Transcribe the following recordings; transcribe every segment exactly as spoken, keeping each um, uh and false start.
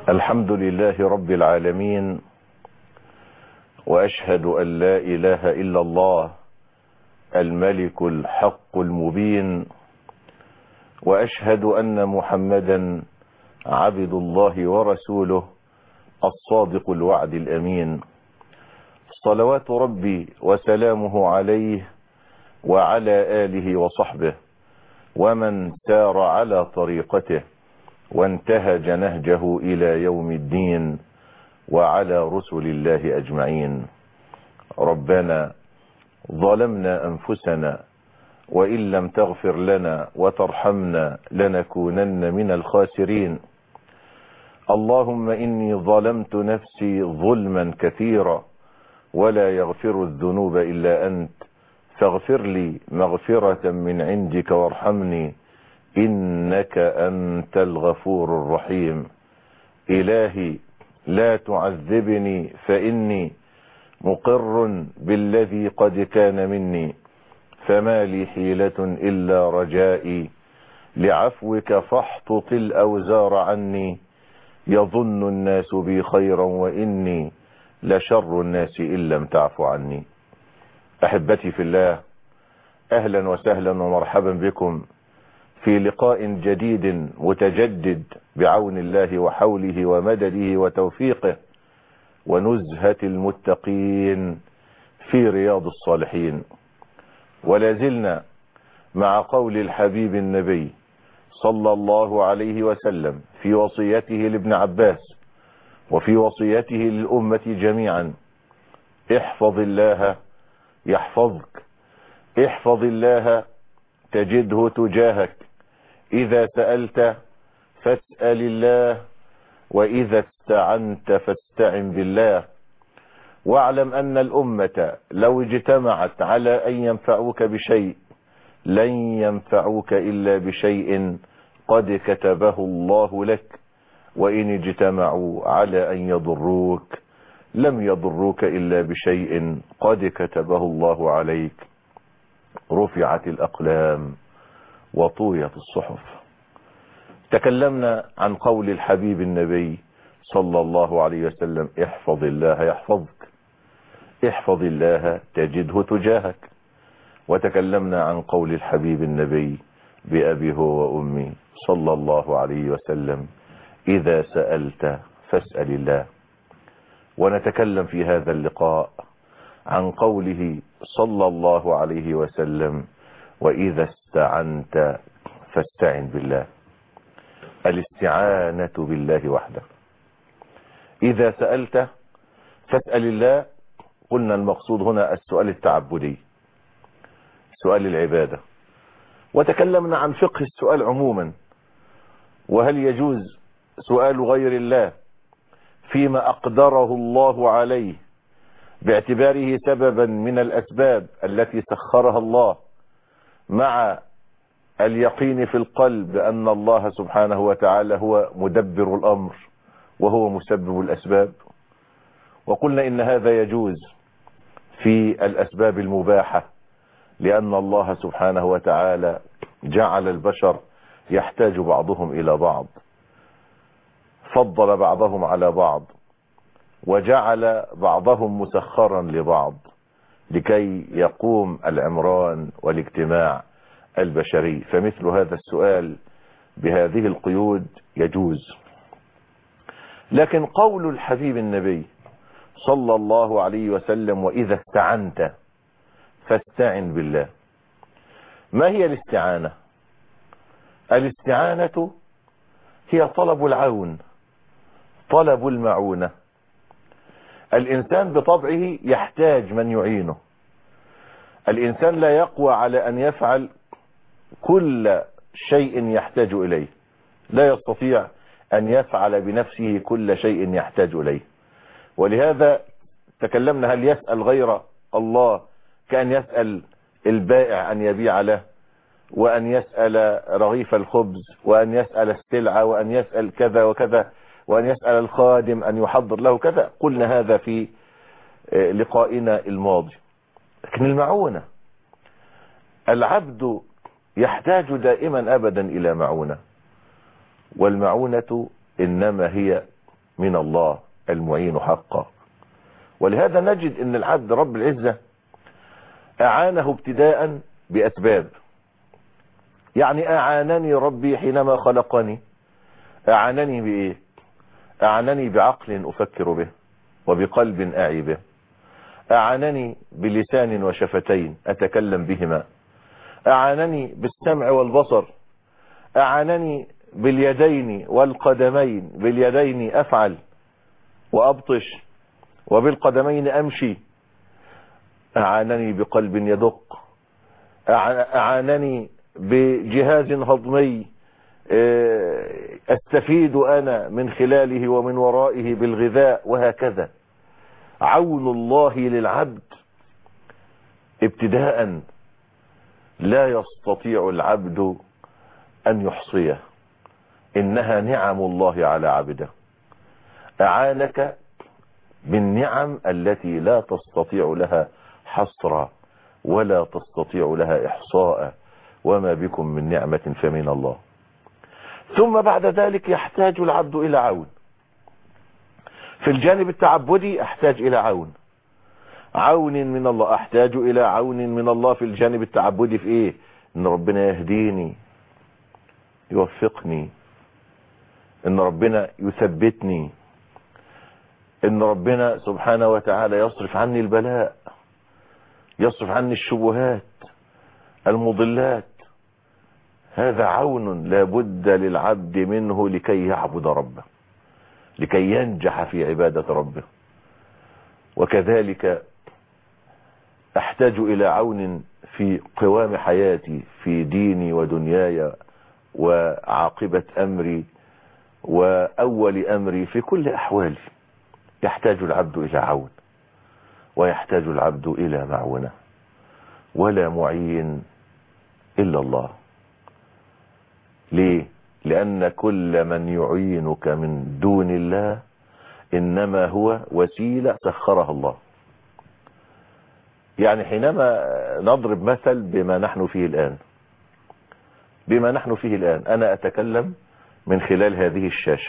الحمد لله رب العالمين، وأشهد أن لا إله إلا الله الملك الحق المبين، وأشهد أن محمدا عبد الله ورسوله الصادق الوعد الأمين، صلوات ربي وسلامه عليه وعلى آله وصحبه ومن سار على طريقته وانتهج نهجه إلى يوم الدين، وعلى رسل الله أجمعين. ربنا ظلمنا أنفسنا وإن لم تغفر لنا وترحمنا لنكونن من الخاسرين. اللهم إني ظلمت نفسي ظلما كثيرا ولا يغفر الذنوب إلا أنت، فاغفر لي مغفرة من عندك وارحمني إنك أنت الغفور الرحيم. إلهي لا تعذبني فإني مقر بالذي قد كان مني، فما لي حيلة إلا رجائي لعفوك فاحطط الأوزار عني. يظن الناس بي خيرا وإني لشر الناس إن لم تعف عني. أحبتي في الله، أهلا وسهلا ومرحبا بكم في لقاء جديد متجدد بعون الله وحوله ومدده وتوفيقه ونزهة المتقين في رياض الصالحين. ولا زلنا مع قول الحبيب النبي صلى الله عليه وسلم في وصيته لابن عباس وفي وصيته للأمة جميعا: احفظ الله يحفظك، احفظ الله تجده تجاهك، إذا سألت فاسأل الله، وإذا استعنت فاستعن بالله. واعلم أن الأمة لو اجتمعت على أن ينفعوك بشيء لن ينفعوك إلا بشيء قد كتبه الله لك، وإن اجتمعوا على أن يضروك لم يضروك إلا بشيء قد كتبه الله عليك. رفعت الأقلام وطويت الصحف. تكلمنا عن قول الحبيب النبي صلى الله عليه وسلم: احفظ الله يحفظك، احفظ الله تجده تجاهك. وتكلمنا عن قول الحبيب النبي بأبي هو وأمي صلى الله عليه وسلم: إذا سألت فاسأل الله. ونتكلم في هذا اللقاء عن قوله صلى الله عليه وسلم: وإذا استعنت فاستعن بالله. الاستعانة بالله وحده. إذا سألت فاسأل الله. قلنا المقصود هنا السؤال التعبدي، سؤال العبادة. وتكلمنا عن فقه السؤال عموما، وهل يجوز سؤال غير الله فيما أقدره الله عليه باعتباره سببا من الأسباب التي سخرها الله، مع اليقين في القلب بأن الله سبحانه وتعالى هو مدبر الأمر وهو مسبب الأسباب. وقلنا إن هذا يجوز في الأسباب المباحة، لأن الله سبحانه وتعالى جعل البشر يحتاج بعضهم إلى بعض، فضل بعضهم على بعض، وجعل بعضهم مسخرا لبعض لكي يقوم العمران والاجتماع البشري. فمثل هذا السؤال بهذه القيود يجوز. لكن قول الحبيب النبي صلى الله عليه وسلم: وإذا استعنت فاستعن بالله. ما هي الاستعانة؟ الاستعانة هي طلب العون، طلب المعونة. الإنسان بطبعه يحتاج من يعينه. الإنسان لا يقوى على أن يفعل كل شيء يحتاج إليه، لا يستطيع أن يفعل بنفسه كل شيء يحتاج إليه. ولهذا تكلمنا: هل يسأل غير الله كأن يسأل البائع أن يبيع له، وأن يسأل رغيف الخبز، وأن يسأل السلعة، وأن يسأل كذا وكذا، وأن يسأل الخادم أن يحضر له كذا. قلنا هذا في لقائنا الماضي. لكن المعونة، العبد يحتاج دائما أبدا إلى معونة، والمعونة إنما هي من الله المعين حقا. ولهذا نجد ان العبد رب العزة اعانه ابتداء باسباب. يعني اعانني ربي حينما خلقني، اعانني بايه؟ اعانني بعقل افكر به وبقلب اعي به، اعانني بلسان وشفتين اتكلم بهما، اعانني بالسمع والبصر، اعانني باليدين والقدمين، باليدين افعل وابطش وبالقدمين امشي، اعانني بقلب يدق، اعانني بجهاز هضمي استفيد انا من خلاله ومن ورائه بالغذاء، وهكذا. عون الله للعبد ابتداء لا يستطيع العبد ان يحصيه، انها نعم الله على عبده. اعانك بالنعم التي لا تستطيع لها حصرا ولا تستطيع لها احصاء، وما بكم من نعمة فمن الله. ثم بعد ذلك يحتاج العبد الى عون. في الجانب التعبدي احتاج الى عون، عون من الله. احتاج الى عون من الله في الجانب التعبدي في ايه؟ ان ربنا يهديني يوفقني، ان ربنا يثبتني، ان ربنا سبحانه وتعالى يصرف عني البلاء، يصرف عني الشبهات المضلات. هذا عون لا بد للعبد منه لكي يعبد ربه، لكي ينجح في عبادة ربه. وكذلك احتاج الى عون في قوام حياتي، في ديني ودنياي وعاقبة امري واول امري، في كل احوالي يحتاج العبد الى عون، ويحتاج العبد الى معونة، ولا معين الا الله. ليه؟ لان كل من يعينك من دون الله انما هو وسيلة سخرها الله. يعني حينما نضرب مثل بما نحن فيه الان، بما نحن فيه الان انا اتكلم من خلال هذه الشاشة،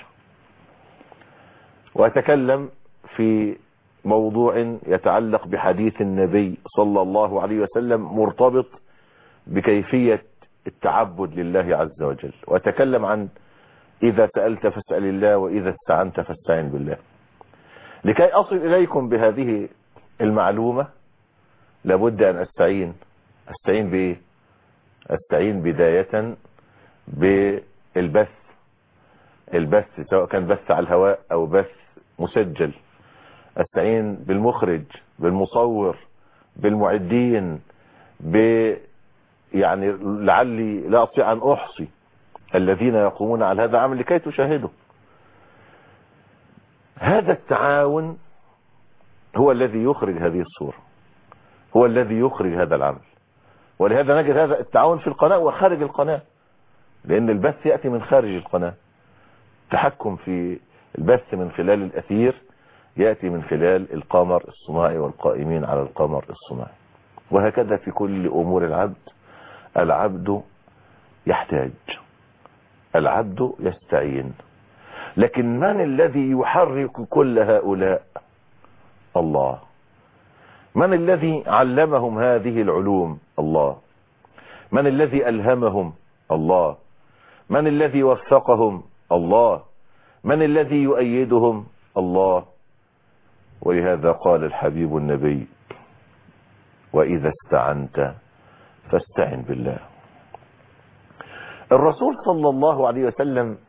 واتكلم في موضوع يتعلق بحديث النبي صلى الله عليه وسلم مرتبط بكيفية التعبد لله عز وجل، واتكلم عن اذا سألت فاسأل الله واذا استعنت فاستعن بالله. لكي اصل اليكم بهذه المعلومة لابد ان استعين. استعين بايه؟ استعين بداية بالبث، البث سواء كان بث على الهواء او بث مسجل. استعين بالمخرج، بالمصور، بالمعدين، ب يعني لعلي لا استطيع ان احصي الذين يقومون على هذا العمل لكي تشاهدوا. هذا التعاون هو الذي يخرج هذه الصورة، هو الذي يخرج هذا العمل. ولهذا نجد هذا التعاون في القناة وخارج القناة، لان البث يأتي من خارج القناة. التحكم في البث من خلال الأثير يأتي من خلال القمر الصناعي والقائمين على القمر الصناعي. وهكذا في كل أمور العبد. العبد يحتاج، العبد يستعين. لكن من الذي يحرك كل هؤلاء؟ الله. من الذي علمهم هذه العلوم؟ الله. من الذي ألهمهم؟ الله. من الذي وفقهم؟ الله. من الذي يؤيدهم؟ الله. ولهذا قال الحبيب النبي: وإذا استعنت فاستعن بالله. الرسول صلى الله عليه وسلم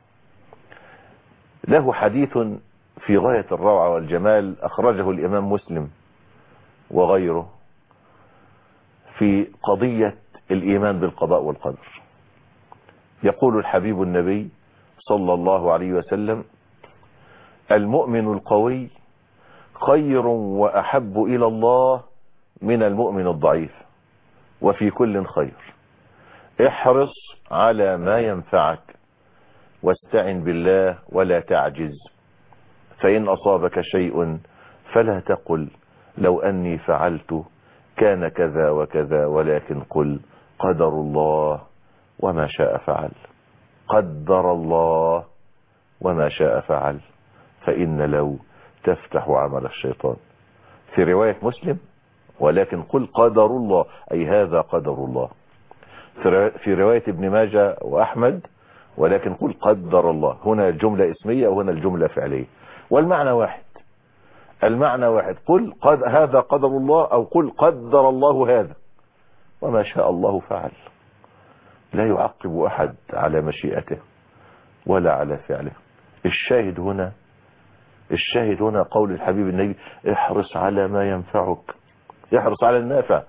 له حديث في غاية الروعة والجمال، أخرجه الإمام مسلم وغيره، في قضية الإيمان بالقضاء والقدر. يقول الحبيب النبي صلى الله عليه وسلم: المؤمن القوي خير وأحب إلى الله من المؤمن الضعيف، وفي كل خير. احرص على ما ينفعك واستعن بالله ولا تعجز، فإن أصابك شيء فلا تقل لو أني فعلت كان كذا وكذا، ولكن قل قدر الله وما شاء فعل. قدر الله وما شاء فعل. فإن لو تفتح عمل الشيطان. في رواية مسلم ولكن قل قدر الله، أي هذا قدر الله. في رواية ابن ماجه وأحمد ولكن قل قدر الله، هنا الجملة اسمية وهنا الجملة فعلية، والمعنى واحد، المعنى واحد. قل قد هذا قدر الله أو قل قدر الله هذا، وما شاء الله فعل. لا يعقب أحد على مشيئته ولا على فعله. الشاهد هنا الشاهد هنا قول الحبيب النبي: احرص على ما ينفعك، احرص على النافع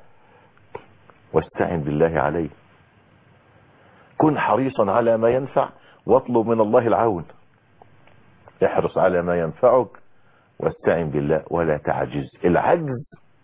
واستعن بالله عليه. كن حريصا على ما ينفع واطلب من الله العون. احرص على ما ينفعك واستعن بالله ولا تعجز. العجز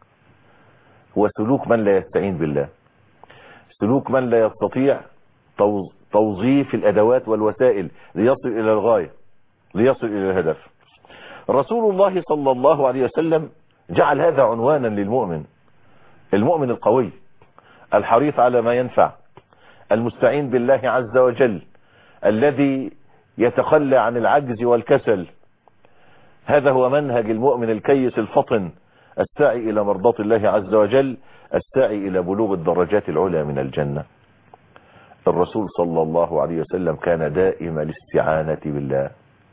هو سلوك من لا يستعين بالله، سلوك من لا يستطيع توظيف الأدوات والوسائل ليصل إلى الغاية، ليصل إلى الهدف. رسول الله صلى الله عليه وسلم جعل هذا عنوانا للمؤمن، المؤمن القوي الحريص على ما ينفع، المستعين بالله عز وجل، الذي يتخلى عن العجز والكسل. هذا هو منهج المؤمن الكيس الفطن، السعي إلى مرضاة الله عز وجل، السعي إلى بلوغ الدرجات العلى من الجنة. الرسول صلى الله عليه وسلم كان دائم الاستعانة بالله،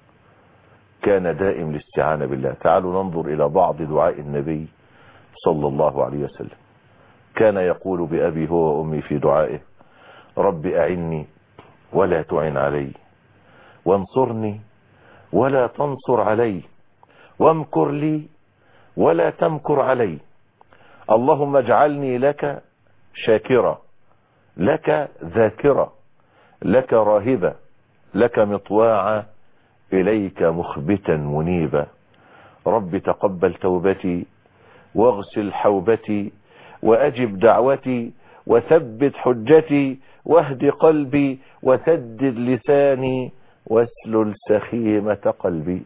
كان دائم الاستعانة بالله. تعالوا ننظر إلى بعض دعاء النبي صلى الله عليه وسلم. كان يقول بأبي هو وأمي في دعائه: رب أعني ولا تعن علي، وانصرني ولا تنصر علي، وامكر لي ولا تمكر علي، اللهم اجعلني لك شاكرا، لك ذاكرا، لك راهبا، لك مطواعا، إليك مخبتا منيبا. رب تقبل توبتي واغسل حوبتي وأجب دعوتي وثبت حجتي واهد قلبي وسدد لساني واسلل سخيمة قلبي.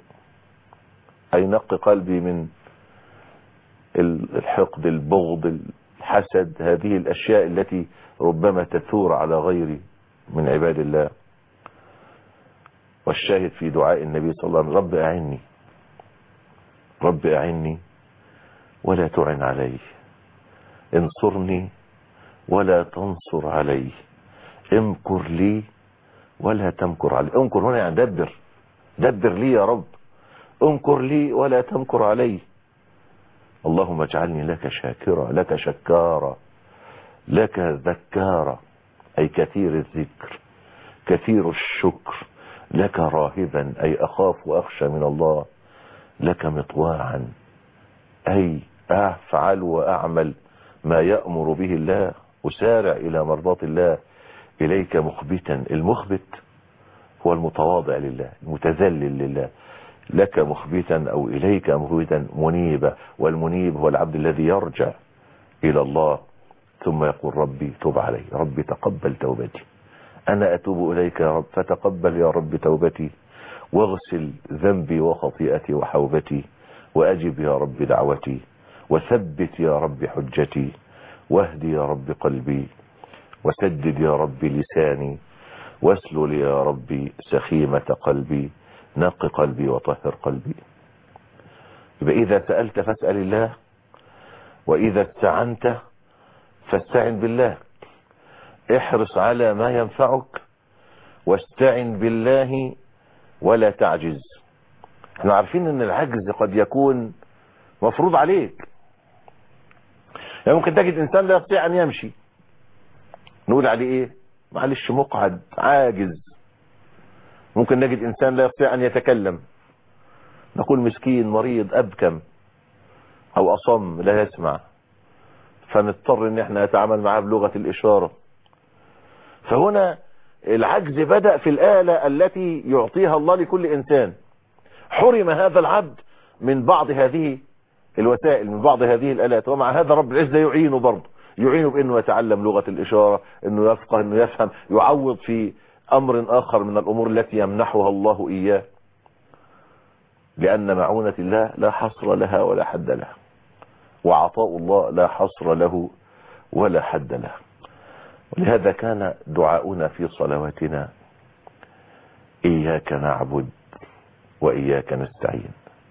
أي نق قلبي من الحقد، البغض، الحسد، هذه الأشياء التي ربما تثور على غيري من عباد الله. والشاهد في دعاء النبي صلى الله عليه وسلم: رب أعني، رب أعني ولا تعن علي، انصرني ولا تنصر علي، امكر لي ولا تمكر علي. امكر هنا يعني دبر، دبر لي يا رب، امكر لي ولا تمكر علي. اللهم اجعلني لك شاكرا، لك شكارا، لك ذكارا، أي كثير الذكر كثير الشكر، لك راهبا، أي أخاف وأخشى من الله، لك مطواعا، أي أفعل وأعمل ما يأمر به الله، أسارع إلى مرضاة الله، إليك مخبتا. المخبت هو المتواضع لله، المتذلل لله. لك مخبتا أو إليك مخبتا منيبا، والمنيب هو العبد الذي يرجع إلى الله ثم يقول: ربي تب علي، ربي تقبل توبتي، أنا أتوب إليك يا رب، فتقبل يا رب توبتي، واغسل ذنبي وخطيئتي وحوبتي، وأجب يا رب دعوتي، وثبت يا رب حجتي، واهدي يا رب قلبي، وسدد يا رب لساني، واسلل يا رب سخيمة قلبي، نق قلبي وطهر قلبي. يبقى إذا سألت فاسأل الله، وإذا استعنت فاستعن بالله. احرص على ما ينفعك واستعن بالله ولا تعجز. احنا عارفين ان العجز قد يكون مفروض عليك، يعني ممكن تجد انسان لا يستطيع ان يمشي، نقول عليه ايه؟ معلش مقعد، عاجز. ممكن نجد انسان لا يستطيع ان يتكلم، نقول مسكين، مريض، ابكم، او اصم لا يسمع، فنضطر ان احنا نتعامل معاه بلغة الاشارة. فهنا العجز بدأ في الآلة التي يعطيها الله لكل إنسان. حرم هذا العبد من بعض هذه الوسائل، من بعض هذه الآلات، ومع هذا رب العزة يعينه برضه، يعينه بأنه يتعلم لغة الإشارة، أنه يفقه، أنه يفهم، يعوض في أمر آخر من الأمور التي يمنحها الله إياه، لأن معونة الله لا حصر لها ولا حد لها، وعطاء الله لا حصر له ولا حد له. ولهذا كان دعاؤنا في صلواتنا: إياك نعبد وإياك نستعين.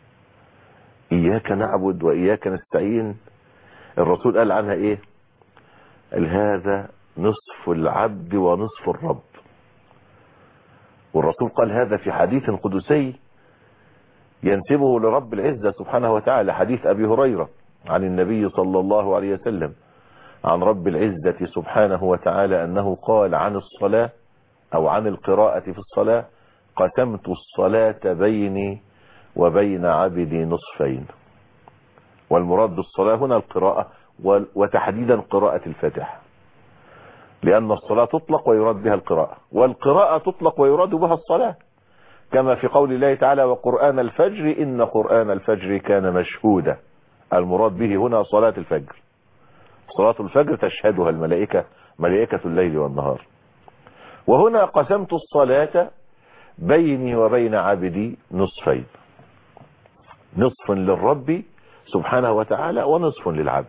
إياك نعبد وإياك نستعين، الرسول قال عنها إيه؟ قال هذا نصف العبد ونصف الرب. والرسول قال هذا في حديث قدسي ينسبه لرب العزة سبحانه وتعالى، حديث أبي هريرة عن النبي صلى الله عليه وسلم عن رب العزة سبحانه وتعالى أنه قال عن الصلاة أو عن القراءة في الصلاة: قسمت الصلاة بيني وبين عبدي نصفين. والمراد بالصلاة هنا القراءة، وتحديدا قراءة الفاتحة، لأن الصلاة تطلق ويراد بها القراءة، والقراءة تطلق ويراد بها الصلاة، كما في قول الله تعالى: وقرآن الفجر إن قرآن الفجر كان مشهودا. المراد به هنا صلاة الفجر. صلاة الفجر تشهدها الملائكة، ملائكة الليل والنهار. وهنا قسمت الصلاة بيني وبين عبدي نصفين، نصف للرب سبحانه وتعالى ونصف للعبد.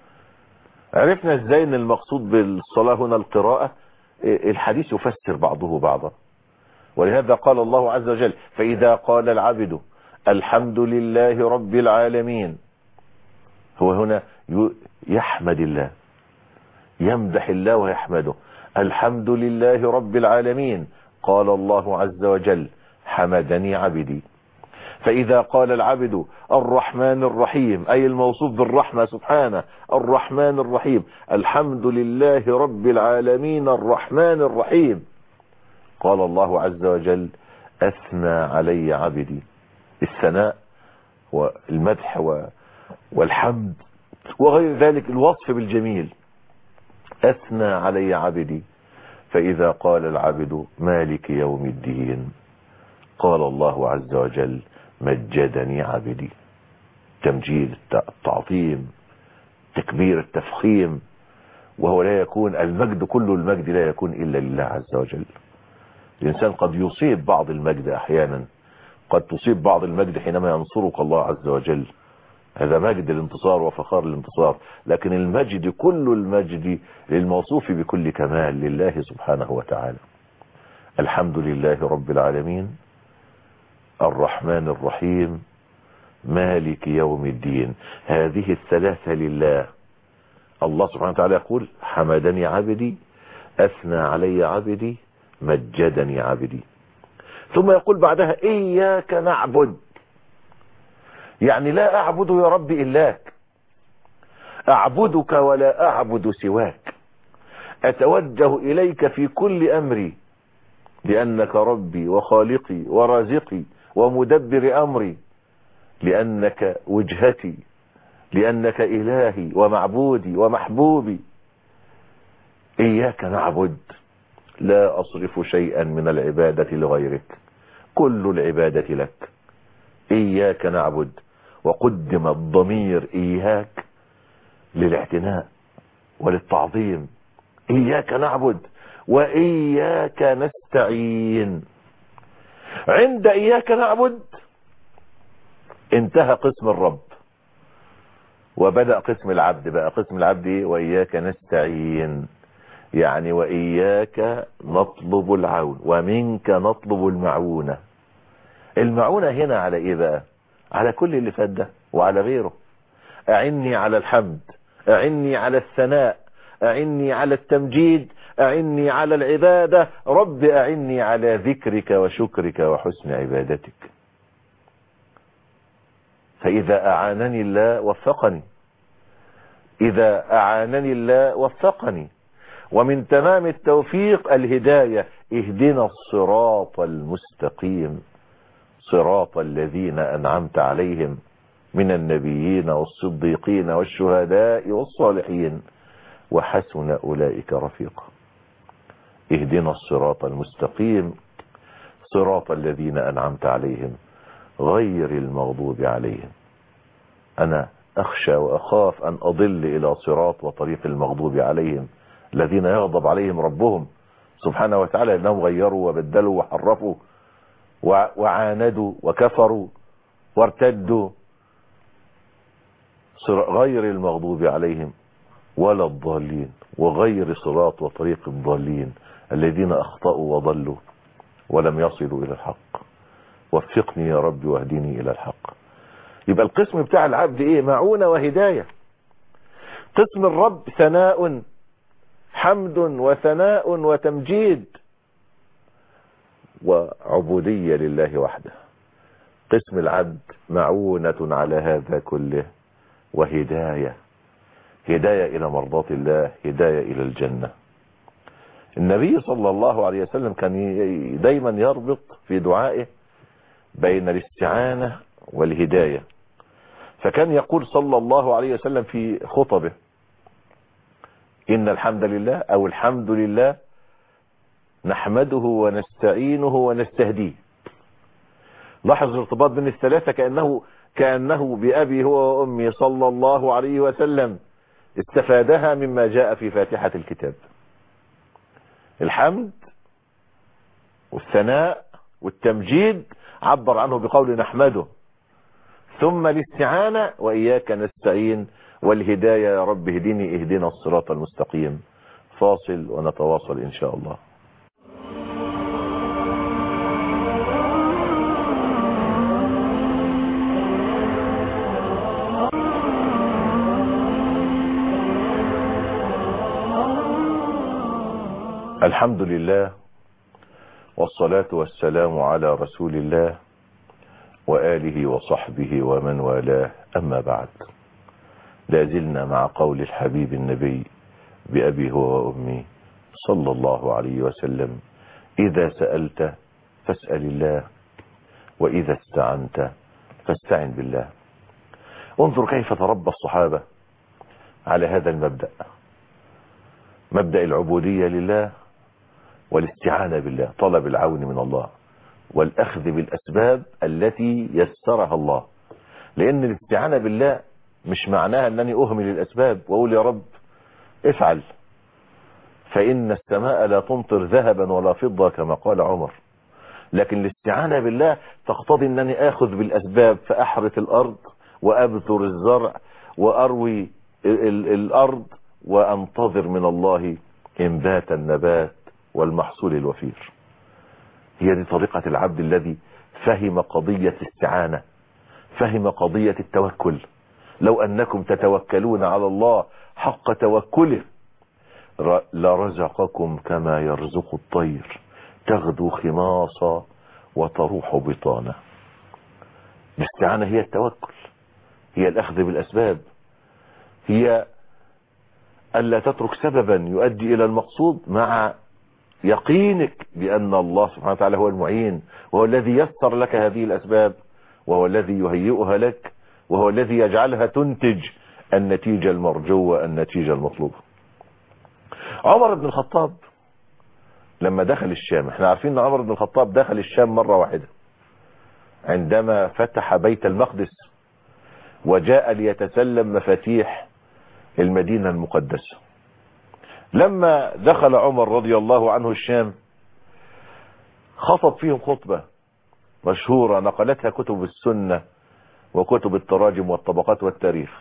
عرفنا ازاي ان المقصود بالصلاة هنا القراءة؟ الحديث يفسر بعضه بعضا، ولهذا قال الله عز وجل: فإذا قال العبد الحمد لله رب العالمين، هو هنا يحمد الله، يمدح الله ويحمده. الحمد لله رب العالمين، قال الله عز وجل: حمدني عبدي. فإذا قال العبد الرحمن الرحيم، أي الموصوف بالرحمة سبحانه، الرحمن الرحيم، الحمد لله رب العالمين الرحمن الرحيم، قال الله عز وجل: أثنى علي عبدي. الثناء والمدح والحمد وغير ذلك، الوصف بالجميل. أثنى علي عبدي. فإذا قال العبد مالك يوم الدين، قال الله عز وجل: مجدني عبدي. تمجيد، التعظيم، تكبير، التفخيم. وهو لا يكون المجد، كل المجد لا يكون إلا لله عز وجل. الإنسان قد يصيب بعض المجد أحيانا، قد تصيب بعض المجد حينما ينصرك الله عز وجل، هذا مجد الانتصار وفخار الانتصار. لكن المجد، كل المجد للموصوف بكل كمال لله سبحانه وتعالى. الحمد لله رب العالمين، الرحمن الرحيم، مالك يوم الدين. هذه الثلاثة لله. الله سبحانه وتعالى يقول: حمدني عبدي، أثنى علي عبدي، مجدني عبدي. ثم يقول بعدها: إياك نعبد، يعني لا أعبد يا رب إلاك، أعبدك ولا أعبد سواك، أتوجه إليك في كل أمري، لأنك ربي وخالقي ورازقي ومدبر أمري، لأنك وجهتي، لأنك إلهي ومعبودي ومحبوبي. إياك نعبد، لا أصرف شيئا من العبادة لغيرك، كل العبادة لك. إياك نعبد، وقدم الضمير إياك للاعتناء وللتعظيم. إياك نعبد وإياك نستعين. عند إياك نعبد انتهى قسم الرب وبدأ قسم العبد. بقى قسم العبد إيه؟ وإياك نستعين، يعني وإياك نطلب العون ومنك نطلب المعونة. المعونة هنا على إيه بقى؟ على كل اللي فات ده وعلى غيره. أعني على الحمد، أعني على الثناء، أعني على التمجيد، أعني على العبادة. رب أعني على ذكرك وشكرك وحسن عبادتك. فإذا أعانني الله وفقني، إذا أعانني الله وفقني. ومن تمام التوفيق الهداية: اهدنا الصراط المستقيم، صراط الذين أنعمت عليهم من النبيين والصديقين والشهداء والصالحين وحسن أولئك رفيقا. اهدنا الصراط المستقيم، صراط الذين أنعمت عليهم غير المغضوب عليهم. أنا أخشى وأخاف أن أضل إلى صراط وطريق المغضوب عليهم، الذين يغضب عليهم ربهم سبحانه وتعالى أنهم غيروا وبدلوا وحرفوا وعاندوا وكفروا وارتدوا. غير المغضوب عليهم ولا الضالين، وغير صراط وطريق الضالين الذين أخطأوا وضلوا ولم يصلوا إلى الحق. وفقني يا رب واهدني إلى الحق. يبقى القسم بتاع العبد إيه؟ معونة وهداية. قسم الرب ثناء، حمد وثناء وتمجيد وعبودية لله وحده. قسم العبد معونة على هذا كله وهداية، هداية إلى مرضاة الله، هداية إلى الجنة. النبي صلى الله عليه وسلم كان دايما يربط في دعائه بين الاستعانة والهداية، فكان يقول صلى الله عليه وسلم في خطبه: إن الحمد لله أو الحمد لله نحمده ونستعينه ونستهديه. لاحظ الارتباط بين الثلاثة، كأنه كأنه بأبي هو وأمي صلى الله عليه وسلم استفادها مما جاء في فاتحة الكتاب. الحمد والثناء والتمجيد عبر عنه بقول نحمده، ثم الاستعانة وإياك نستعين، والهداية يا رب اهدني اهدنا الصراط المستقيم. فاصل ونتواصل إن شاء الله. الحمد لله والصلاة والسلام على رسول الله وآله وصحبه ومن والاه، أما بعد. لازلنا مع قول الحبيب النبي بأبي هو وأمي صلى الله عليه وسلم: إذا سألت فاسأل الله، وإذا استعنت فاستعن بالله. انظر كيف تربى الصحابة على هذا المبدأ، مبدأ العبودية لله والاستعانة بالله، طلب العون من الله والأخذ بالأسباب التي يسرها الله. لأن الاستعانة بالله مش معناها أنني أهمل الأسباب وأقول يا رب افعل، فإن السماء لا تمطر ذهبا ولا فضة كما قال عمر. لكن الاستعانة بالله تقتضي أنني آخذ بالأسباب، فأحرث الأرض وأبذر الزرع وأروي الأرض وأنتظر من الله إنبات النبات والمحصول الوفير. هي دي طريقة العبد الذي فهم قضية الاستعانة، فهم قضية التوكل. لو أنكم تتوكلون على الله حق توكله لرزقكم كما يرزق الطير تغدو خماصا وتروح بطانا. الاستعانة هي التوكل، هي الأخذ بالأسباب، هي ألا تترك سببا يؤدي إلى المقصود مع يقينك بأن الله سبحانه وتعالى هو المعين، وهو الذي يسر لك هذه الأسباب، وهو الذي يهيئها لك، وهو الذي يجعلها تنتج النتيجة المرجوة، النتيجة المطلوبة. عمر بن الخطاب لما دخل الشام، احنا عارفين ان عمر بن الخطاب دخل الشام مرة واحدة عندما فتح بيت المقدس وجاء ليتسلم مفاتيح المدينة المقدسة. لما دخل عمر رضي الله عنه الشام خطب فيهم خطبة مشهورة نقلتها كتب السنة وكتب التراجم والطبقات والتاريخ.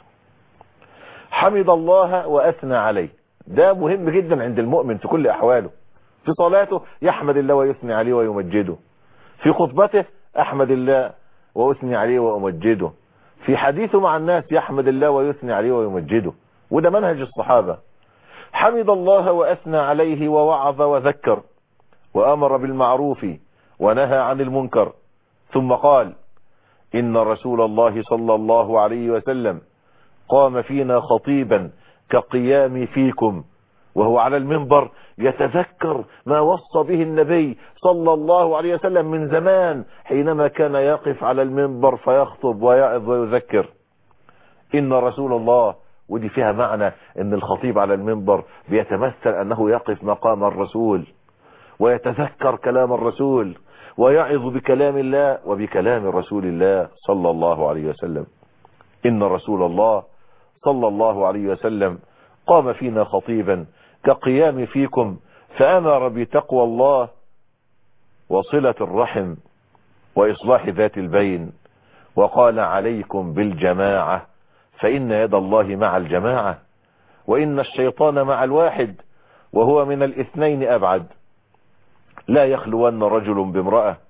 حمد الله وأثنى عليه. ده مهم جدا عند المؤمن في كل أحواله. في صلاته يحمد الله ويثني عليه ويمجده، في خطبته أحمد الله وأثني عليه وأمجده، في حديثه مع الناس يحمد الله ويثني عليه ويمجده. وده منهج الصحابة. حمد الله وأثنى عليه ووعظ وذكر وأمر بالمعروف ونهى عن المنكر، ثم قال: إن رسول الله صلى الله عليه وسلم قام فينا خطيبا كقيام فيكم، وهو على المنبر يتذكر ما وصى به النبي صلى الله عليه وسلم من زمان حينما كان يقف على المنبر فيخطب ويعظ ويذكر. إن رسول الله، ودي فيها معنى ان الخطيب على المنبر بيتمثل انه يقف مقام الرسول ويتذكر كلام الرسول ويعظ بكلام الله وبكلام رسول الله صلى الله عليه وسلم. إن رسول الله صلى الله عليه وسلم قام فينا خطيبا كقيام فيكم، فأمر بتقوى الله وصلة الرحم وإصلاح ذات البين، وقال: عليكم بالجماعة فإن يد الله مع الجماعة، وإن الشيطان مع الواحد وهو من الاثنين أبعد. لا يخلون رجل بامرأة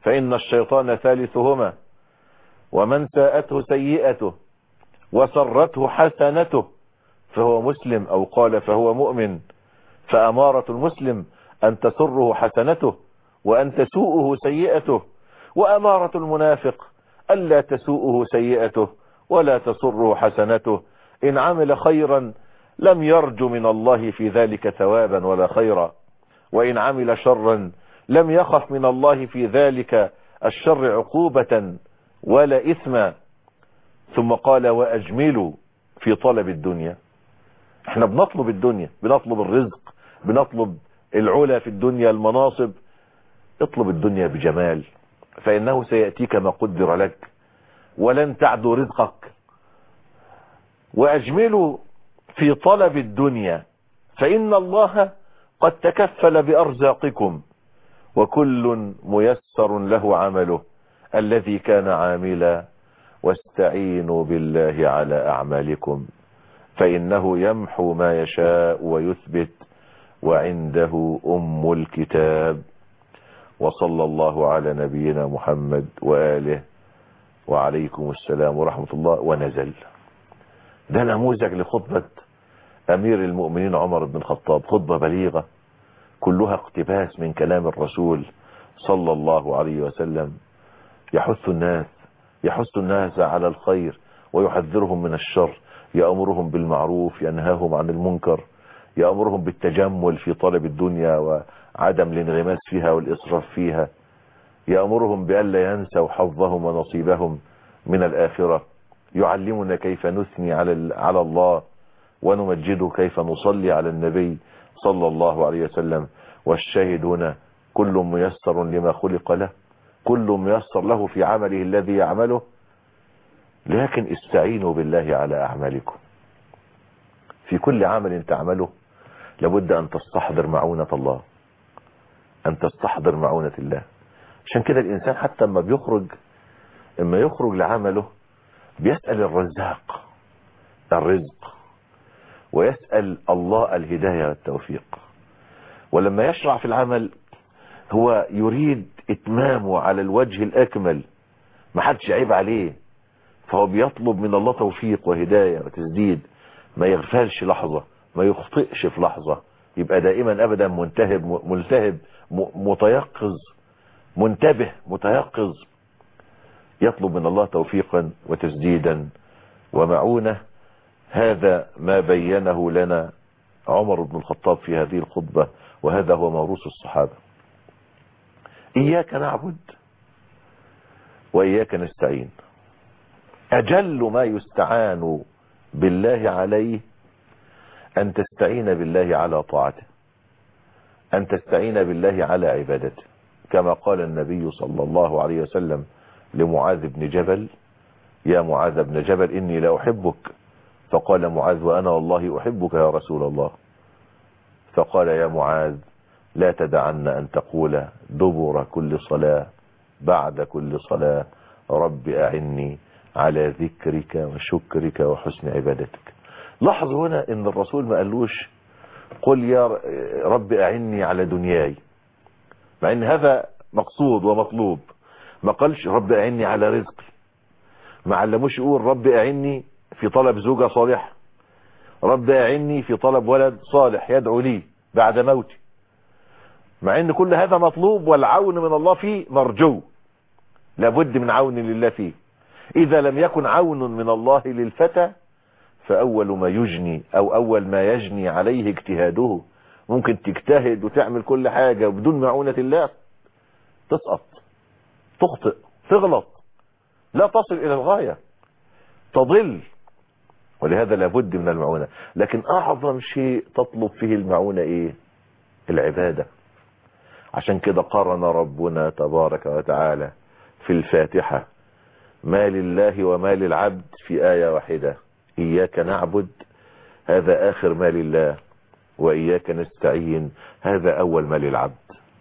فإن الشيطان ثالثهما، ومن ساءته سيئته وسرته حسنته فهو مسلم، أو قال فهو مؤمن. فأمارة المسلم أن تسره حسنته وأن تسوءه سيئته، وأمارة المنافق ألا تسوءه سيئته ولا تسره حسنته. إن عمل خيرا لم يرج من الله في ذلك ثوابا ولا خيرا، وإن عمل شرا لم يخف من الله في ذلك الشر عقوبة ولا إثما. ثم قال وأجملوا في طلب الدنيا. احنا بنطلب الدنيا، بنطلب الرزق، بنطلب العلا في الدنيا، المناصب. اطلب الدنيا بجمال، فإنه سيأتيك ما قدر لك ولن تعدو رزقك. وأجملوا في طلب الدنيا فإن الله قد تكفل بأرزاقكم، وكل ميسر له عمله الذي كان عاملا. واستعينوا بالله على أعمالكم فإنه يمحو ما يشاء ويثبت، وعنده أم الكتاب. وصلى الله على نبينا محمد وآله، وعليكم السلام ورحمة الله. ونزل. ده نموذج لخطبة أمير المؤمنين عمر بن الخطاب، خطبة بليغة كلها اقتباس من كلام الرسول صلى الله عليه وسلم. يحث الناس يحث الناس على الخير ويحذرهم من الشر، يأمرهم بالمعروف ينهاهم عن المنكر، يأمرهم بالتجمل في طلب الدنيا وعدم الانغماس فيها والإسراف فيها، يأمرهم بألا ينسوا حظهم ونصيبهم من الآخرة، يعلمنا كيف نثني على على الله ونمجده، كيف نصلي على النبي صلى الله عليه وسلم. والشاهد هنا كل ميسر لما خلق له، كل ميسر له في عمله الذي يعمله. لكن استعينوا بالله على أعمالكم. في كل عمل تعمله لابد أن تستحضر معونة الله، أن تستحضر معونة الله. عشان كده الإنسان حتى لما بيخرج اما يخرج لعمله بيسأل الرزاق الرزق، ويسأل الله الهداية والتوفيق. ولما يشرع في العمل هو يريد اتمامه على الوجه الأكمل، ما حدش عيب عليه، فهو بيطلب من الله توفيق وهداية وتسديد، ما يغفلش لحظة، ما يخطئش في لحظة، يبقى دائما أبدا منتهب ملتهب متيقظ منتبه متيقظ، يطلب من الله توفيقا وتسديدا ومعونة. هذا ما بينه لنا عمر بن الخطاب في هذه الخطبة، وهذا هو موروث الصحابة. إياك نعبد وإياك نستعين. أجل ما يستعان بالله عليه أن تستعين بالله على طاعته، أن تستعين بالله على عبادته، كما قال النبي صلى الله عليه وسلم لمعاذ بن جبل: يا معاذ بن جبل إني لا أحبك. فقال معاذ: وأنا والله أحبك يا رسول الله. فقال: يا معاذ لا تدعن أن تقول دبر كل صلاة بعد كل صلاة: رب أعني على ذكرك وشكرك وحسن عبادتك. لاحظ هنا ان الرسول ما قالوش قل يا رب أعني على دنياي، مع ان هذا مقصود ومطلوب. ما قالش رب أعني على رزقي، ما علموش يقول رب أعني في طلب زوجة صالحة، رب أعني في طلب ولد صالح يدعو لي بعد موتي، مع ان كل هذا مطلوب والعون من الله فيه مرجو، لابد من عون لله فيه. إذا لم يكن عون من الله للفتى فأول ما يجني أو أول ما يجني عليه اجتهاده. ممكن تجتهد وتعمل كل حاجة وبدون معونة الله تسقط، تخطئ، تغلط، لا تصل إلى الغاية، تضل. ولهذا لابد من المعونة. لكن أعظم شيء تطلب فيه المعونة إيه؟ العبادة. عشان كده قارن ربنا تبارك وتعالى في الفاتحة ما لله وما للعبد في آية واحدة: إياك نعبد، هذا آخر ما لله، وإياك نستعين، هذا أول ما للعبد.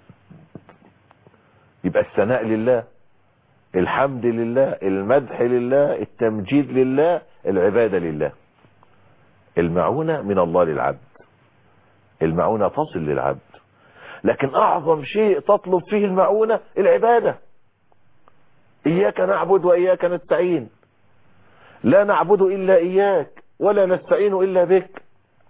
يبقى الثناء لله، الحمد لله، المدح لله، التمجيد لله، العبادة لله. المعونة من الله للعبد، المعونة تصل للعبد. لكن أعظم شيء تطلب فيه المعونة العبادة. إياك نعبد وإياك نستعين، لا نعبد إلا إياك ولا نستعين إلا بك.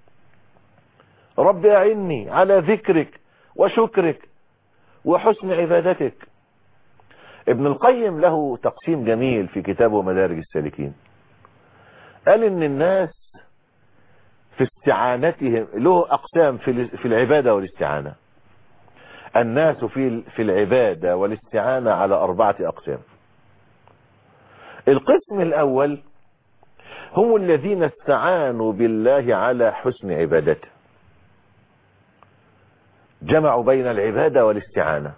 رب أعني على ذكرك وشكرك وحسن عبادتك. ابن القيم له تقسيم جميل في كتابه مدارج السالكين، قال إن الناس في استعانتهم له أقسام في العبادة والاستعانة. الناس في في العبادة والاستعانة على أربعة أقسام. القسم الأول هم الذين استعانوا بالله على حسن عبادته، جمعوا بين العبادة والاستعانة،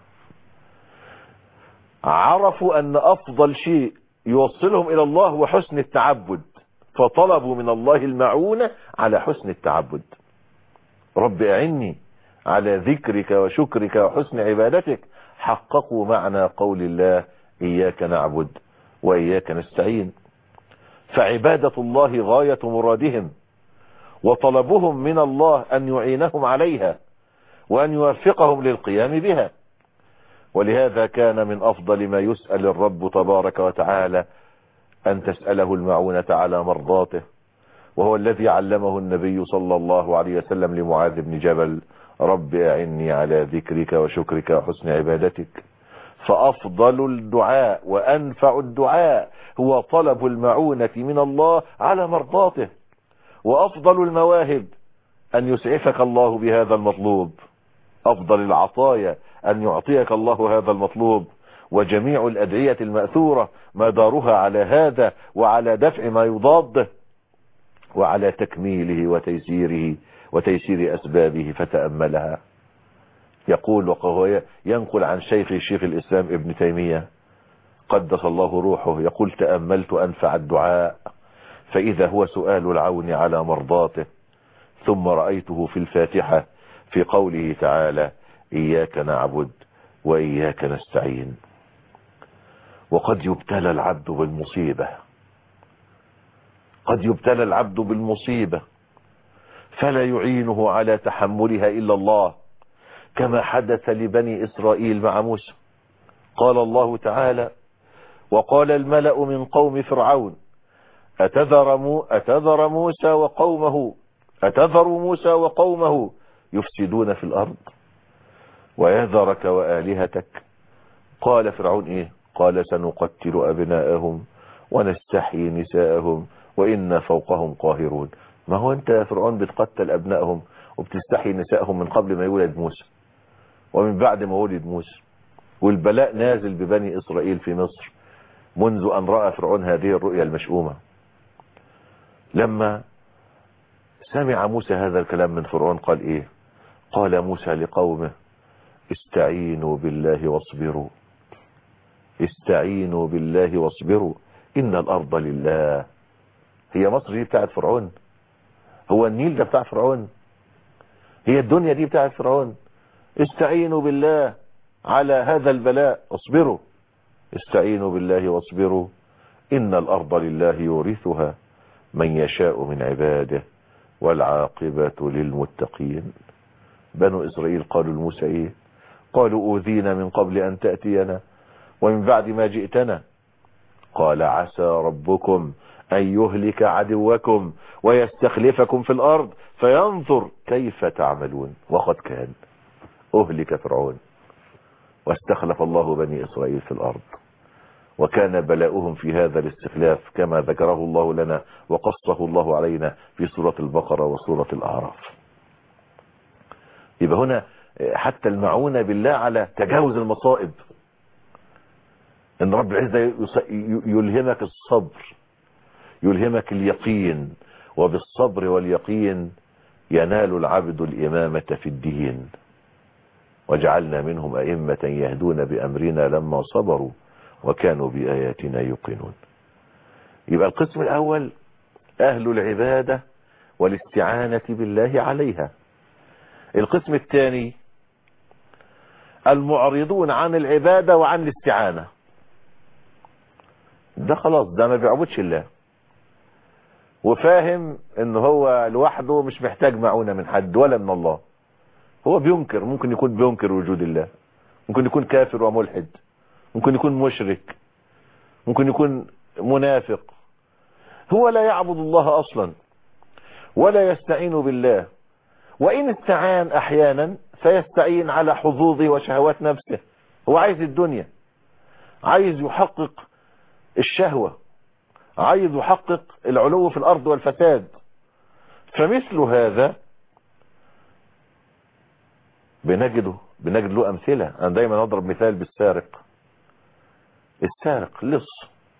عرفوا أن أفضل شيء يوصلهم إلى الله هو حسن التعبد، فطلبوا من الله المعونة على حسن التعبد. رب أعني على ذكرك وشكرك وحسن عبادتك، حققوا معنى قول الله إياك نعبد وإياك نستعين. فعبادة الله غاية مرادهم، وطلبهم من الله أن يعينهم عليها وأن يوفقهم للقيام بها. ولهذا كان من أفضل ما يسأل الرب تبارك وتعالى أن تسأله المعونة على مرضاته، وهو الذي علمه النبي صلى الله عليه وسلم لمعاذ بن جبل: رب أعني على ذكرك وشكرك وحسن عبادتك. فأفضل الدعاء وأنفع الدعاء هو طلب المعونة من الله على مرضاته، وأفضل المواهب أن يسعفك الله بهذا المطلوب. أفضل العطايا أن يعطيك الله هذا المطلوب. وجميع الأدعية المأثورة مدارها على هذا، وعلى دفع ما يضاده، وعلى تكميله وتيسيره وتيسير أسبابه. فتأملها. يقول وهو ينقل عن شيخ الشيخ الإسلام ابن تيمية قدس الله روحه، يقول: تأملت أنفع الدعاء فإذا هو سؤال العون على مرضاته، ثم رأيته في الفاتحة في قوله تعالى: إياك نعبد وإياك نستعين. وقد يبتلى العبد بالمصيبة، قد يبتلى العبد بالمصيبة فلا يعينه على تحملها إلا الله، كما حدث لبني إسرائيل مع موسى. قال الله تعالى: وقال الملأ من قوم فرعون أتذر, مو أتذر موسى وقومه أتذر موسى وقومه يفسدون في الأرض ويذرك وآلهتك. قال فرعون إيه؟ قال: سنقتل أبناءهم ونستحيي نساءهم وإنا فوقهم قاهرون. ما هو أنت يا فرعون بتقتل أبنائهم وبتستحيي نساءهم من قبل ما يولد موسى ومن بعد ما ولد موسى، والبلاء نازل ببني إسرائيل في مصر منذ أن رأى فرعون هذه الرؤيا المشؤومة. لما سمع موسى هذا الكلام من فرعون قال إيه؟ قال موسى لقومه: استعينوا بالله واصبروا، استعينوا بالله واصبروا إن الأرض لله. هي مصر دي بتاعت فرعون؟ هو النيل ده بتاع فرعون؟ هي الدنيا دي بتاعت فرعون؟ استعينوا بالله على هذا البلاء، اصبروا، استعينوا بالله واصبروا إن الأرض لله يورثها من يشاء من عباده والعاقبة للمتقين. بنو إسرائيل قالوا لموسى إيه؟ قالوا: أوذينا من قبل أن تأتينا ومن بعد ما جئتنا. قال: عسى ربكم أن يهلك عدوكم ويستخلفكم في الأرض فينظر كيف تعملون. وقد كان أهلك فرعون واستخلف الله بني إسرائيل في الأرض، وكان بلاؤهم في هذا الاستخلاف كما ذكره الله لنا وقصه الله علينا في سورة البقرة وسورة الأعراف. يبقى هنا حتى المعونة بالله على تجاوز المصائب، ان رب العزة يلهمك الصبر، يلهمك اليقين، وبالصبر واليقين ينال العبد الإمامة في الدين. وجعلنا منهم أئمة يهدون بأمرنا لما صبروا وكانوا بآياتنا يوقنون. يبقى القسم الأول أهل العبادة والاستعانة بالله عليها. القسم الثاني المعرضون عن العبادة وعن الاستعانة. ده خلاص، ده ما بيعبدش الله وفاهم ان هو لوحده مش محتاج معونة من حد ولا من الله. هو بينكر، ممكن يكون بينكر وجود الله، ممكن يكون كافر وملحد، ممكن يكون مشرك، ممكن يكون منافق، هو لا يعبد الله أصلا ولا يستعين بالله، وإن استعان أحيانا فيستعين على حظوظه وشهوات نفسه. هو عايز الدنيا، عايز يحقق الشهوة، عايز يحقق العلو في الأرض والفساد. فمثل هذا بنجده بنجد له أمثلة. أنا دايما أضرب مثال بالسارق. السارق لص،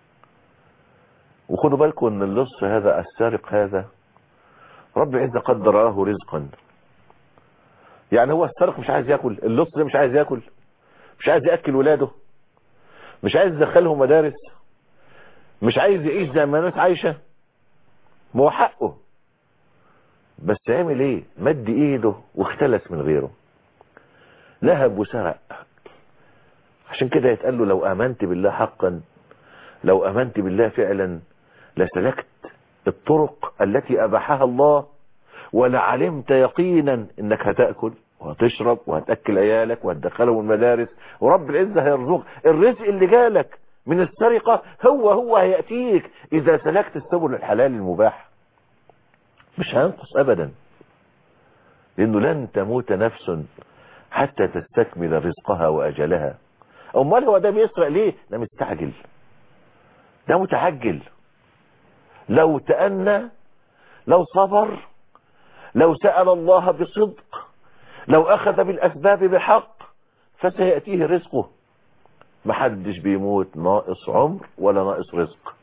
وخدوا بالكم أن اللص هذا السارق هذا رب العزة قدر له رزقا. يعني هو السارق مش عايز يأكل، اللص ده مش عايز يأكل، مش عايز يأكل ولاده، مش عايز يدخلهم مدارس، مش عايز يعيش زي ما الناس عايشة. ما هو حقه، بس عمل ايه؟ مد ايده واختلس من غيره، لهب وسرق. عشان كده يتقال له لو امنت بالله حقا، لو امنت بالله فعلا لسلكت الطرق التي اباحها الله، ولعلمت يقينا انك هتأكل وهتشرب وهتأكل عيالك وهتدخلهم المدارس، ورب العزة هيرزقك. الرزق اللي جالك من السرقة هو هو هيأتيك اذا سلكت السبل الحلال المباح، مش هينقص ابدا. لانه لن تموت نفس حتى تستكمل رزقها واجلها. امال هو ده بيسرق ليه؟ ده مستعجل، ده متعجل. لو تأنى، لو صبر، لو سأل الله بصدق، لو اخذ بالاسباب بحق، فسيأتيه رزقه. محدش بيموت ناقص عمر ولا ناقص رزق.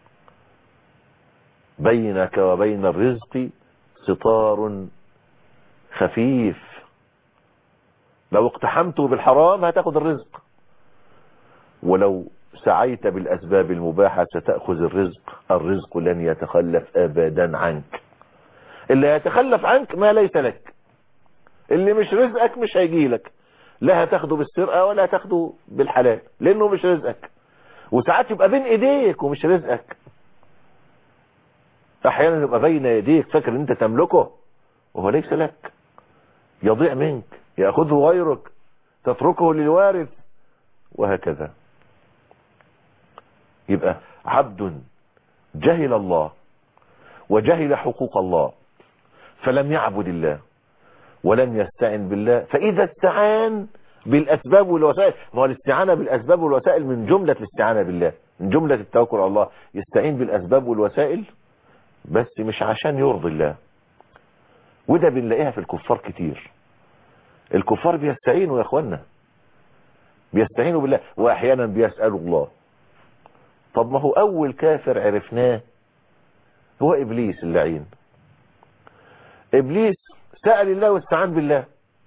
بينك وبين الرزق ستار خفيف، لو اقتحمته بالحرام هتاخد الرزق، ولو سعيت بالاسباب المباحة ستأخذ الرزق. الرزق لن يتخلف ابدا عنك. اللي يتخلف عنك ما ليس لك، اللي مش رزقك مش هيجي لك، لا هتاخده بالسرقة ولا هتاخده بالحلال، لانه مش رزقك. وساعات يبقى بين ايديك ومش رزقك، احيانا يبقى بين يديك فاكر ان انت تملكه وهو ليس لك، يضيع منك، يأخذه غيرك، تتركه للوارث، وهكذا. يبقى عبد جهل الله وجهل حقوق الله فلم يعبد الله ولم يستعن بالله، فإذا استعان بالأسباب والوسائل، ما هو الاستعانة بالأسباب والوسائل من جملة الاستعانة بالله، من جملة التوكل على الله. يستعين بالأسباب والوسائل بس مش عشان يرضي الله، وده بنلاقيها في الكفار كتير. الكفار بيستعينوا يا اخوانا، بيستعينوا بالله، واحيانا بيسألوا الله. طب ما هو اول كافر عرفناه هو ابليس اللعين. ابليس سأل الله واستعان بالله.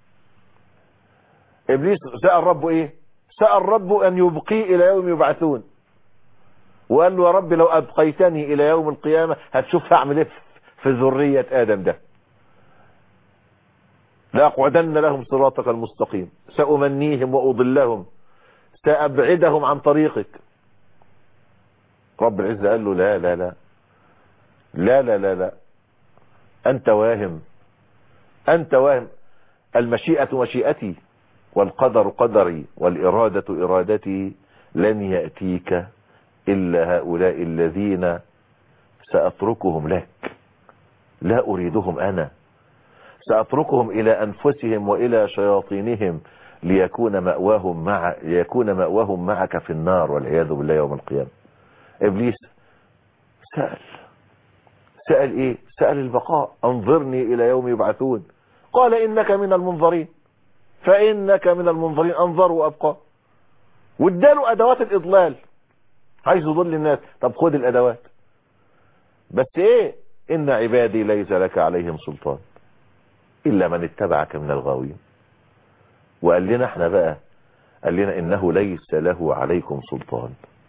ابليس سأل ربه ايه؟ سأل ربه ان يبقيه الى يوم يبعثون، وقال له يا رب لو ابقيتني الى يوم القيامة هتشوف هعمل ايه في ذرية ادم ده. لأقعدن لهم صراطك المستقيم، سأمنيهم وأضلهم، سأبعدهم عن طريقك. رب العزة قال له لا لا لا لا لا لا لا أنت واهم، أنت واهم. المشيئة مشيئتي والقدر قدري والإرادة إرادتي، لن يأتيك إلا هؤلاء الذين سأتركهم لك، لا أريدهم أنا، سأتركهم إلى أنفسهم وإلى شياطينهم ليكون مأواهم مع ليكون مأواهم معك في النار والعياذ بالله يوم القيامة. إبليس سأل سأل إيه؟ سأل البقاء، أنظرني إلى يوم يبعثون، قال إنك من المنظرين، فإنك من المنظرين، أنظر وأبقى. واداله أدوات الإضلال، عايز يضل الناس. طب خد الأدوات، بس إيه؟ إن عبادي ليس لك عليهم سلطان إلا من اتبعك من الغاوين. وقال لنا احنا بقى، قال لنا إنه ليس له عليكم سلطان.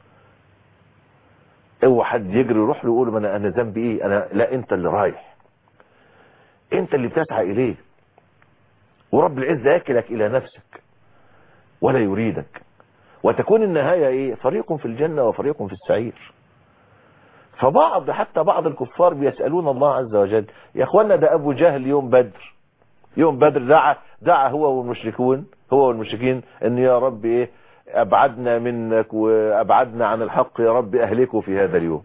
اوعى حد يجري يروح له يقول انا انا ذنبي ايه؟ انا لا، انت اللي رايح، انت اللي بتسعى اليه، ورب العزة ياكلك الى نفسك ولا يريدك، وتكون النهاية ايه؟ فريق في الجنة وفريق في السعير. فبعض حتى بعض الكفار بيسألون الله عز وجل. يا اخوانا ده ابو جهل يوم بدر، يوم بدر دعا دعا هو والمشركون هو والمشركين ان يا رب ايه ابعدنا منك وابعدنا عن الحق يا رب اهلكوا في هذا اليوم.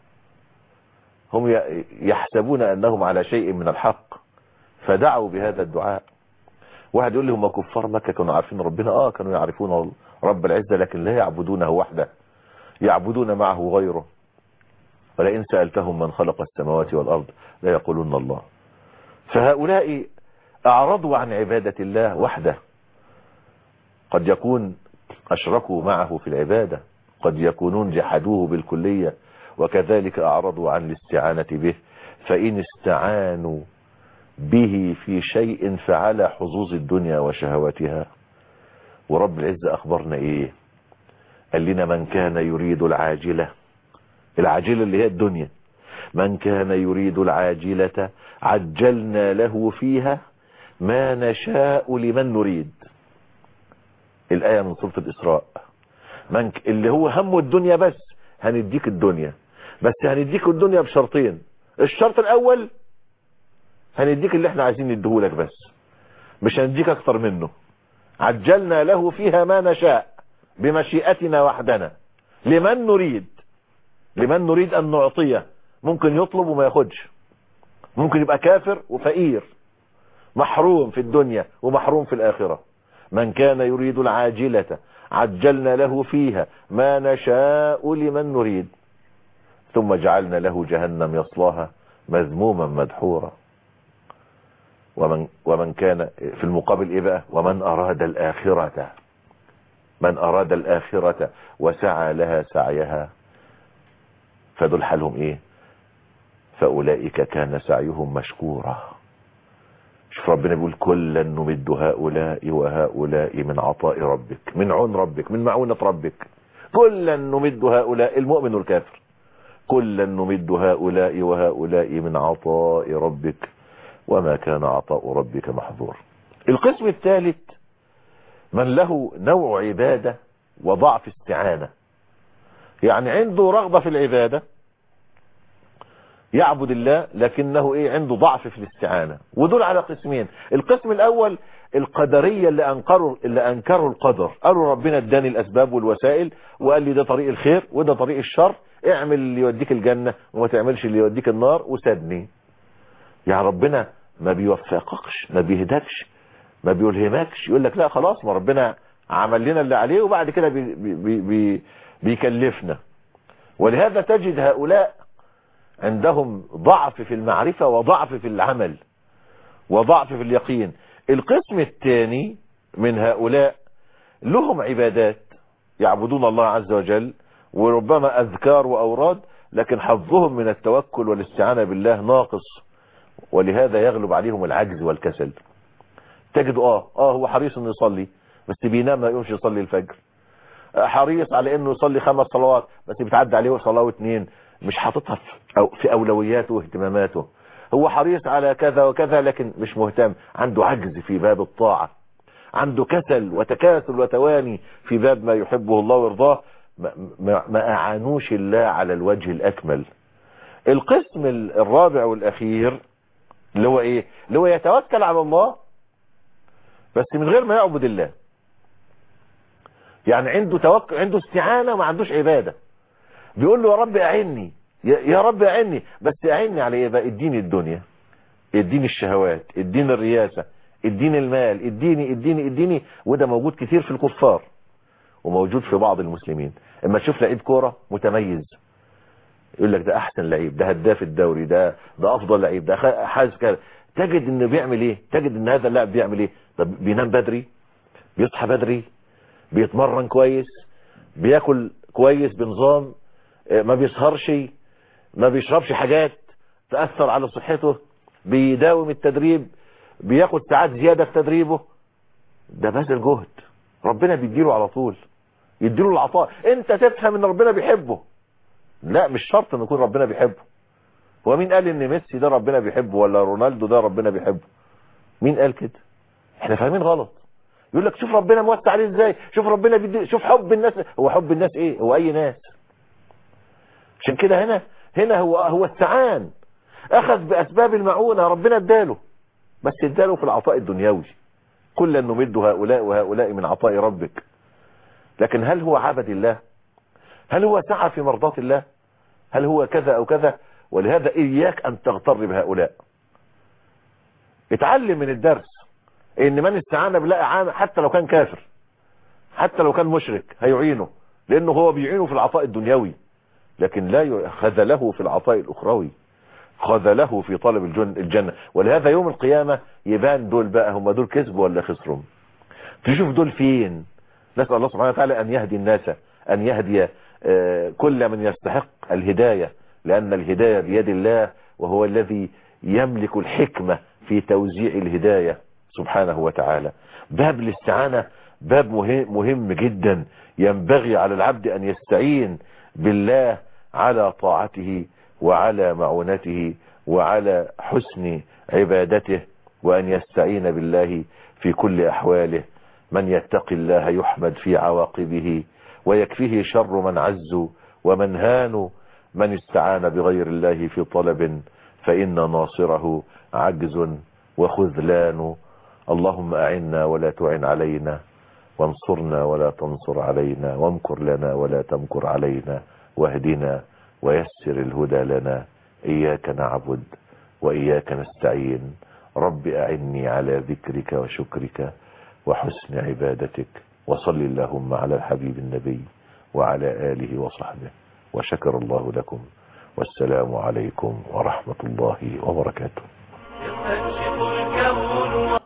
هم يحسبون انهم على شيء من الحق فدعوا بهذا الدعاء. واحد يقول لي هم كفار مكة كانوا عارفين ربنا؟ اه كانوا يعرفون رب العزة لكن لا يعبدونه وحده، يعبدون معه غيره. ولئن سألتهم من خلق السماوات والأرض لا يقولون الله. فهؤلاء أعرضوا عن عبادة الله وحده. قد يكون أشركوا معه في العبادة، قد يكونون جحدوه بالكلية، وكذلك أعرضوا عن الاستعانة به. فإن استعانوا به في شيء فعلى حظوظ الدنيا وشهواتها. ورب العزة أخبرنا إيه؟ قال لنا من كان يريد العاجلة، العاجلة اللي هي الدنيا، من كان يريد العاجلة عجلنا له فيها ما نشاء لمن نريد. الآية من سورة الإسراء. من ك... اللي هو هم الدنيا بس هنديك الدنيا، بس هنديك الدنيا بشرطين. الشرط الأول هنديك اللي احنا عايزين نديهولك بس، مش هنديك اكتر منه. عجلنا له فيها ما نشاء بمشيئتنا وحدنا لمن نريد. لمن نريد ان نعطيه. ممكن يطلب وما ياخدش، ممكن يبقى كافر وفقير، محروم في الدنيا ومحروم في الآخرة. من كان يريد العاجلة عجلنا له فيها ما نشاء لمن نريد ثم جعلنا له جهنم يصلاها مذموما مدحورا. ومن, ومن كان في المقابل إيه بقى؟ ومن أراد الآخرة، من أراد الآخرة وسعى لها سعيها فدول حالهم إيه؟ فأولئك كان سعيهم مشكورا. شوف ربنا بيقول كلا نمد هؤلاء وهؤلاء من عطاء ربك، من عون ربك، من معونة ربك. كلا نمد هؤلاء، المؤمن والكافر. كلا نمد هؤلاء وهؤلاء من عطاء ربك وما كان عطاء ربك محظور. القسم الثالث من له نوع عبادة وضعف استعانة، يعني عنده رغبة في العبادة يعبد الله لكنه ايه؟ عنده ضعف في الاستعانة. ودول على قسمين. القسم الاول القدرية اللي انكروا اللي انكروا القدر، قالوا ربنا اداني الاسباب والوسائل وقال لي ده طريق الخير وده طريق الشر، اعمل اللي يوديك الجنة وما تعملش اللي يوديك النار وسابني. يعني ربنا ما بيوفقكش، ما بيهدكش، ما بيلهمكش، يقول لك لا خلاص ما ربنا عمل لنا اللي عليه وبعد كده بي بي بي بيكلفنا. ولهذا تجد هؤلاء عندهم ضعف في المعرفة وضعف في العمل وضعف في اليقين. القسم الثاني من هؤلاء لهم عبادات يعبدون الله عز وجل وربما أذكار وأوراد، لكن حظهم من التوكل والاستعانة بالله ناقص، ولهذا يغلب عليهم العجز والكسل. تجد اه اه هو حريص انه يصلي بس بينام ما يقومش يصلي الفجر، حريص على انه يصلي خمس صلوات بس بتعدي عليه صلاه واثنين، مش حاططها في اولوياته واهتماماته. هو حريص على كذا وكذا لكن مش مهتم، عنده عجز في باب الطاعة، عنده كسل وتكاسل وتواني في باب ما يحبه الله ويرضاه، ما, ما, ما اعانوش الله على الوجه الاكمل. القسم الرابع والاخير اللي هو ايه؟ اللي هو يتوكل على الله بس من غير ما يعبد الله. يعني عنده توكل، عنده استعانة وما عندوش عبادة. بيقول له يا رب اعني، يا رب اعني، بس اعني على ايه بقى؟ اديني الدنيا، اديني الشهوات، اديني الرياسة، اديني المال، اديني اديني اديني. وده موجود كتير في الكفار وموجود في بعض المسلمين. اما تشوف لعيب كورة متميز يقول لك ده احسن لعيب، ده هداف الدوري، ده ده افضل لعيب، ده حاز كده، تجد انه بيعمل ايه؟ تجد ان هذا اللاعب بيعمل ايه؟ طب بينام بدري، بيصحى بدري، بيتمرن كويس، بياكل كويس بنظام، ما بيسهرش، ما بيشربش حاجات تأثر على صحته، بيداوم التدريب، بياخد ساعات زيادة في تدريبه. ده بذل جهد، ربنا بيديله على طول، يديله العطاء. انت تفهم ان ربنا بيحبه، لا مش شرط ان يكون ربنا بيحبه. هو مين قال ان ميسي ده ربنا بيحبه ولا رونالدو ده ربنا بيحبه؟ مين قال كده؟ احنا فاهمين غلط. يقول لك شوف ربنا موسع عليه ازاي، شوف ربنا بيدي، شوف حب الناس. هو حب الناس ايه؟ هو اي ناس؟ عشان كده هنا هنا هو هو استعان، اخذ باسباب المعونة، ربنا اداله بس اداله في العطاء الدنيوي. كلا نمد هؤلاء وهؤلاء من عطاء ربك لكن هل هو عبد الله؟ هل هو سعى في مرضاة الله؟ هل هو كذا او كذا؟ ولهذا اياك ان تغتر بهؤلاء. اتعلم من الدرس ان من استعان بالله اعانه، حتى لو كان كافر، حتى لو كان مشرك هيعينه، لانه هو بيعينه في العطاء الدنيوي، لكن لا خذله في العطاء الاخروي، خذله في طلب الجنة. ولهذا يوم القيامة يبان دول بقى هم دول كسبوا ولا خسروا. تشوف دول فين. نسأل الله سبحانه وتعالى ان يهدي الناس، ان يهدي كل من يستحق الهداية، لان الهداية بيد الله، وهو الذي يملك الحكمة في توزيع الهداية سبحانه وتعالى. باب الاستعانة باب مهم, مهم جدا. ينبغي على العبد ان يستعين بالله على طاعته وعلى معونته وعلى حسن عبادته، وأن يستعين بالله في كل أحواله. من يتق الله يحمد في عواقبه، ويكفيه شر من عز ومن هان. من استعان بغير الله في طلب فإن ناصره عجز وخذلان. اللهم أعنا ولا تعن علينا، وانصرنا ولا تنصر علينا، وامكر لنا ولا تمكر علينا، واهدنا ويسر الهدى لنا. إياك نعبد وإياك نستعين. رب أعني على ذكرك وشكرك وحسن عبادتك. وصل اللهم على الحبيب النبي وعلى آله وصحبه. وشكر الله لكم، والسلام عليكم ورحمة الله وبركاته.